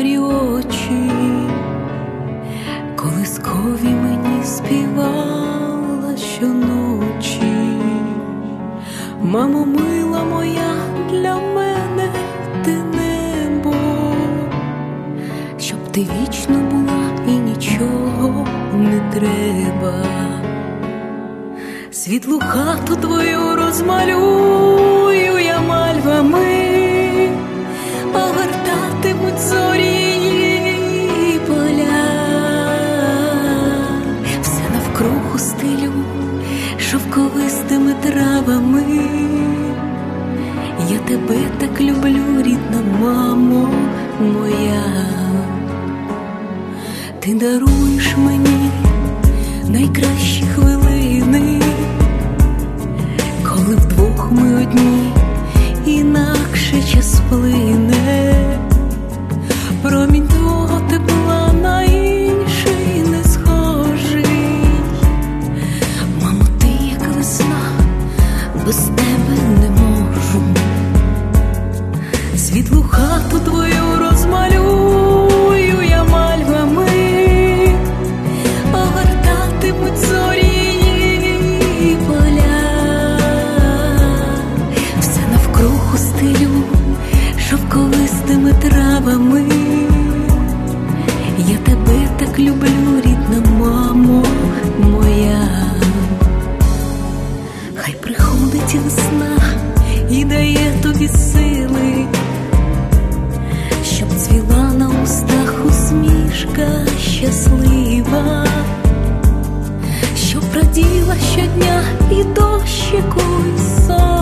карі очі, колискові мені співала щоночі. Мамо мила моя, для мене ти небо, щоб ти вічно була і нічого не треба. Світлу хату твою розмалюю я мальвами, огортатимуть зорі її поля. Все навкруг стилю шовковистими травами. Я тебе так люблю, рідна мамо моя. Ти даруєш мені найкращі хвилини, коли вдвох ми одні, інакше час плине. Промінь твого тепла на інший не схожий. Мамо, ти як весна, без тебе не можу. Світлу хату твою розмалюю я мальвами, огортатимуть зорі її поля. Все навкруг стилю шовковистими травами. Я тебе так люблю, рідна мамо моя. Хай приходить весна і дає тобі сили, щоб цвіла на устах усмішка щаслива, щоб раділа щодня і дощику, і сон.